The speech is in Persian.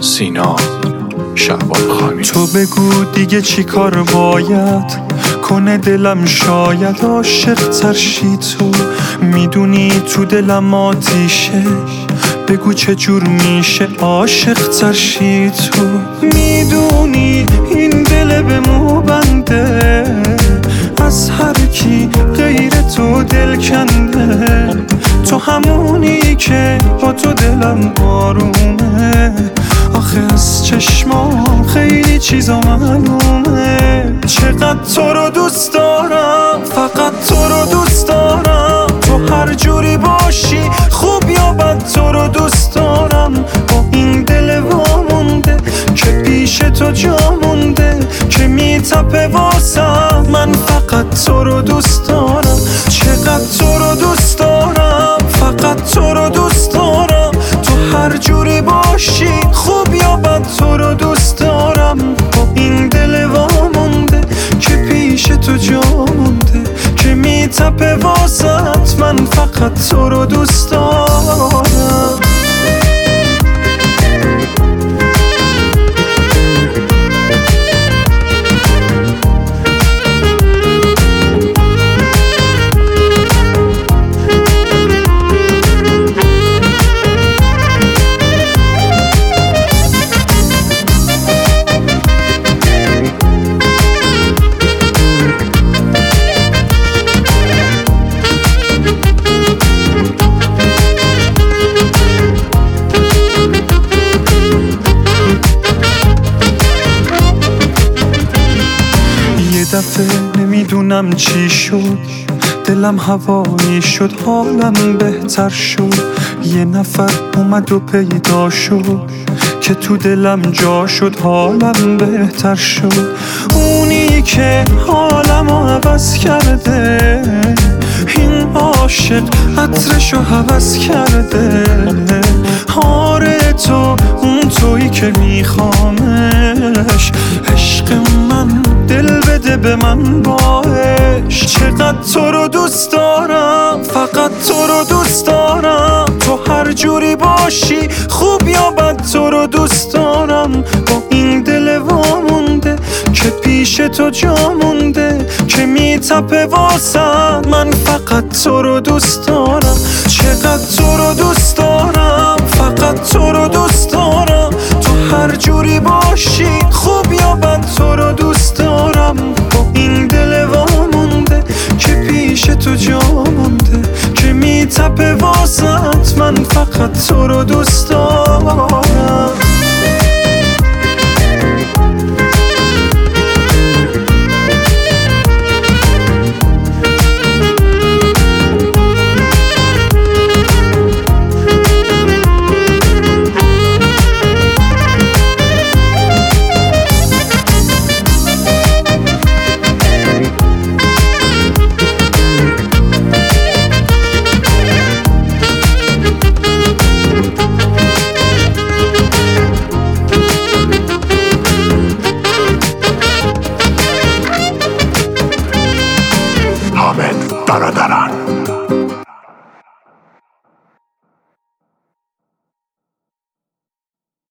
سینا شعبان. تو بگو دیگه چی کار باید کنه دلم، شاید عاشق ترشی. تو میدونی تو دلم آتیشه، بگو چه جور میشه عاشق ترشی. تو میدونی این دل به مو بنده، از هر کی غیر تو دل کنده. تو همونی که با تو دلم آرومه، آخه از چشمام خیلی چیزا معلومه. چقدر تو رو دوست دارم، فقط تو رو دوست دارم. تو هر جوری باشی خوب یا بد تو رو دوست دارم. با این دل وامونده که پیش تو جا مونده، که میتپه واسم. من فقط تو رو دوست دارم. چقدر تو رو دوست دارم، فقط تو رو دوست دارم. تو هر جوری باشی خوب یا بد تو رو دوست دارم. با این دل وامونده که پیش تو جا مونده، که میتپه واسط. من فقط تو رو دوست دارم. دفعه نمیدونم چی شد، دلم هوایی شد، حالم بهتر شد. یه نفر اومد و پیدا شد که تو دلم جا شد، حالم بهتر شد. اونی که حالمو عوض کرده، این عاشق عطرشو حوض کرده. آره تو اون تویی که میخوامش، عشق من دل بده به من باش. چقدر تو رو دوست دارم، فقط تو رو دوست دارم. تو هر جوری باشی خوب یا بد تو رو دوست دارم. با این دل وامونده که پیش تو جا مونده، که میتپه واسم. من فقط تو رو دوست دارم. چقدر تو رو دوست دارم، فقط تو رو دوست دارم. تو هر جوری باشی خوب یا بد تو رو دوست دارم. با این دل وامونده که پیش تو جا مونده، که میتپه واسط. من فقط تو رو دوست دارم.